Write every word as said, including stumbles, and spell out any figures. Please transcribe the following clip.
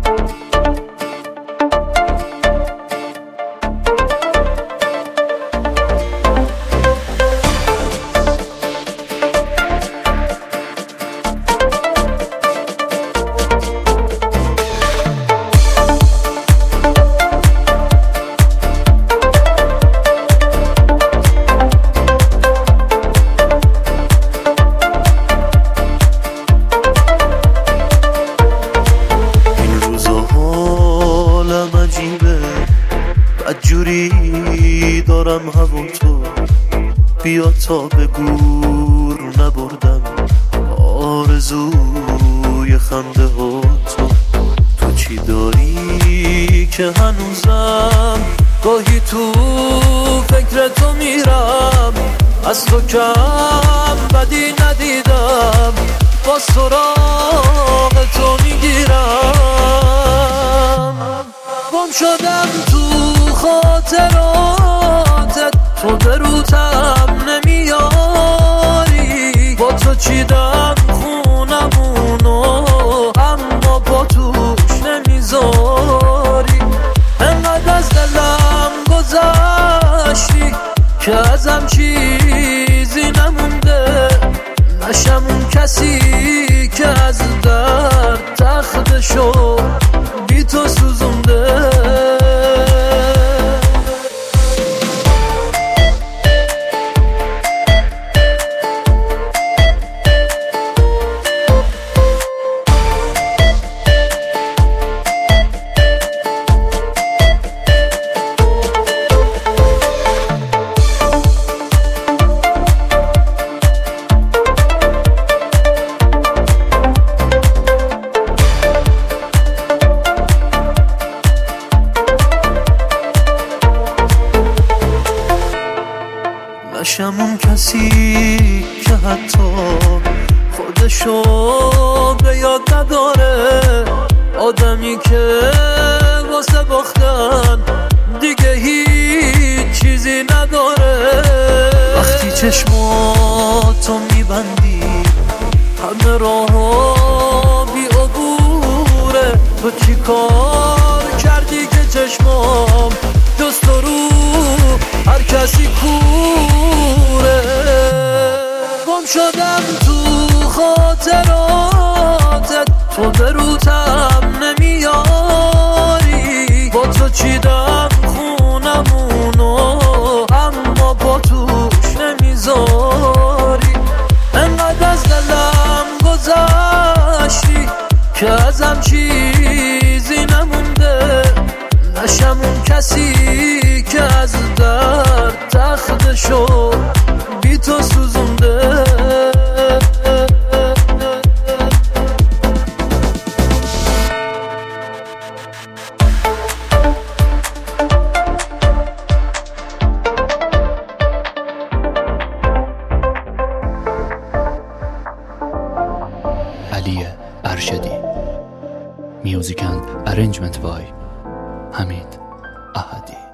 بدجوری دارم هوا تو بیا تا به گور نبردم آرزوی خنده ها تو تو چی داری که هنوزم گاهی تو فکر تو میرم از تو کم بدی ندیدم با سراغ تو میگیرم گم شدم تو خاطراتت تو به روتم نمیاری با تو چیدم خونمونو اما با توش نمیذاری انقدر از دلم گذشتی که ازم چیزی نمونده نشم اون کسی که از درد تخته شد بی تو سوزونده نشم اون کسی که حتی خودشو به یاد نداره آدمی که واسه باختن دیگه هیچ چیزی نداره وقتی چشماتو میبندی همه راه بی عبوره تو چی کار کردی که چشمام جز تو رو هر کسی کوره گم شدم تو خاطراتت تو به روتم نمیاری با تو چیدم خونمونو اما با توش نمیذاری انقدر از دلم گذشتی که ازم چیزی نمونده نشم اون کسی که از درد تخته شد بی تو سوزونده علی ارشدی میوزیک اند ارنجمنت بای حمید احدی.